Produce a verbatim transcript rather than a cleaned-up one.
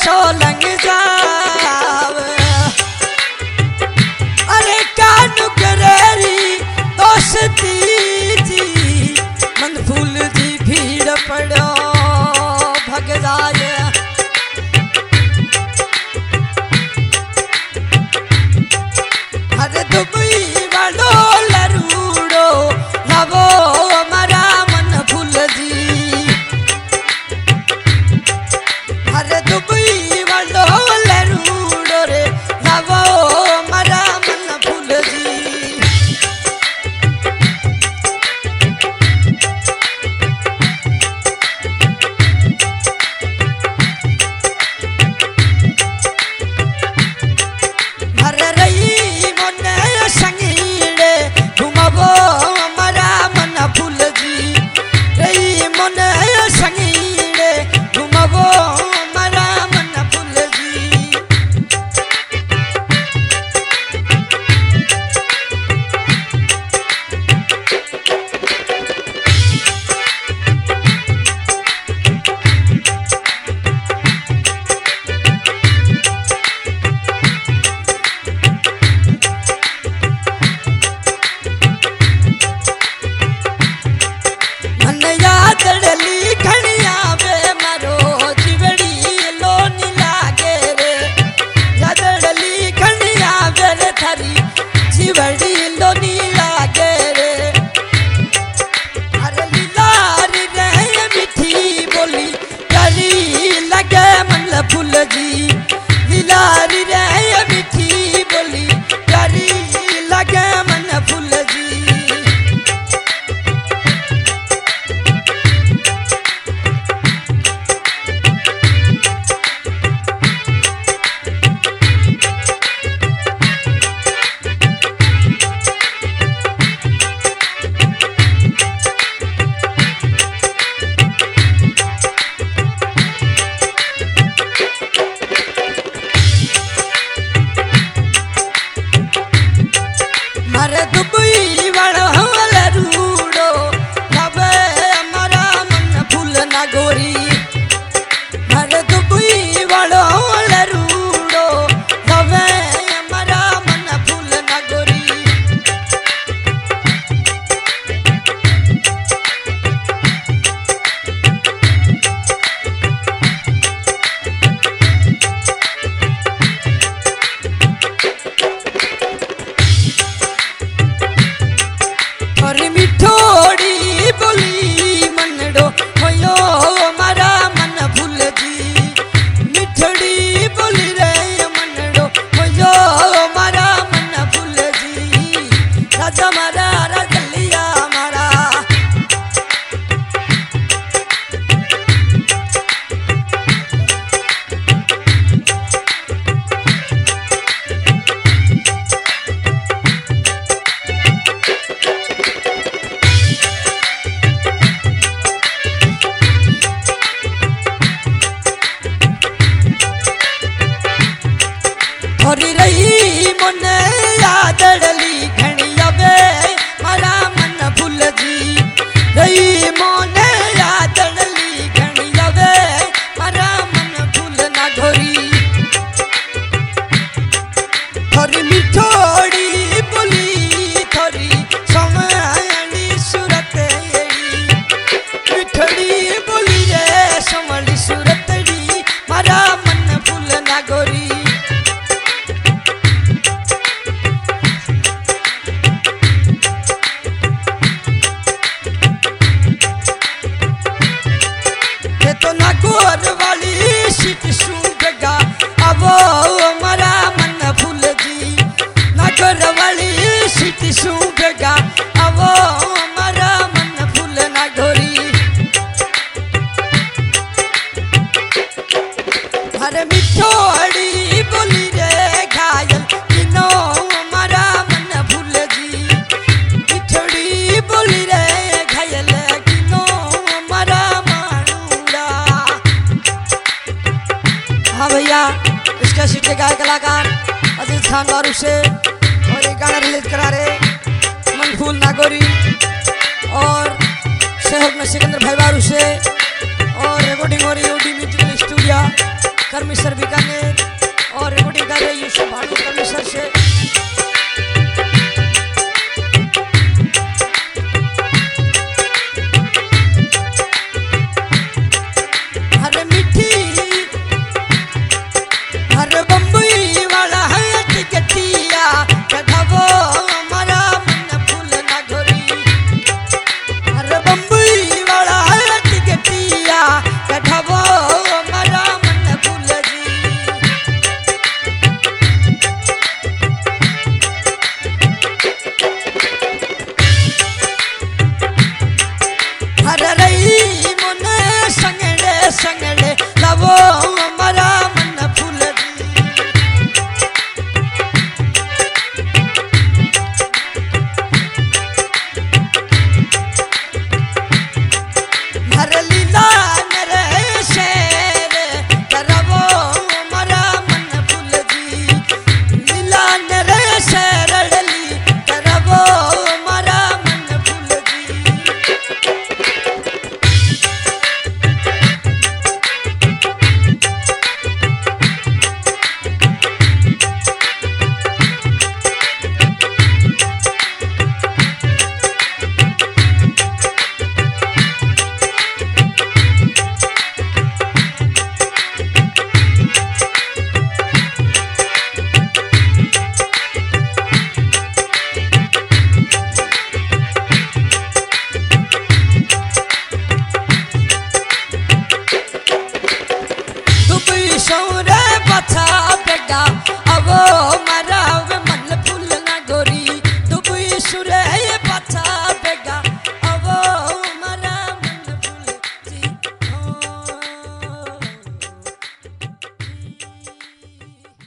सोलंग जाव अरे कानू करेरी दोस्ती जी मन फूल जी भीड़ पड़ो भग जाए अरे दुबई वालो लरूड़ो लवो मरा मन फूल जी अरे दुबई वालो लरूड़ो रे लवो मरा मन फूल जी अरे रही मोने संगीड़े घुमावो मरा मन फूल जी रही मोने संगीड़े घुमावो मरा मन फूल जी मन यादड़ली खड़िया बे मरो जीवड़ी लोनी लागे रे यादड़ली खड़िया बे रे थारी जीवड़ी लोनी लागे रे अरे लीलारी रे मिठी बोली करी लगे मन फूल जी लीलारी रे मिठी बोली करी लगे मन फूल जी मारे दुबई वालो लरूड़ो लवे मरा मन फूल ना गोरी मारे दुबई वालो लरूड़ो लवे मरा मन फूल ना गोरी अरे मिठोड़ी बोली मनडो होयो मरा मन फूल जी मिठोड़ी बोली रे मनडो होयो मरा मन फूल जी राजा मारा राजलिया मारा थोड़ी रही मोने यादड़ली खड़िया बे मरा मन फूल जी रही मोने यादड़ली खड़िया बे मरा मन फूल ना घोरी थोड़ी मिठोड़ी बोली थोड़ी समली सूरत मिठोड़ी बोली रे समली सूरतड़ी मरा मन फूल ना गोरी तो नागौर वाली सीट सूंघगा अब मरा मन फूल जी नागौर वाली सीट सूंघगा अब मरा मन फूल ना गोरी अरे मिठोड़ी बोली रे घायल किनो मरा मन फूल जी मिठोड़ी बोली रे घायल किनो मरा हाँ भैया इसका सीट के गायक कलाकार अजीत खान बारू से और एक गाना रिलीज करा रहे मनफूल नागौरी और सहयोग में सिकंदर भाई बारू से और रिकॉर्डिंग हो रही है म्यूजिकल स्टूडियो कर्मी सर સૌરે પાછા ભેગા આવો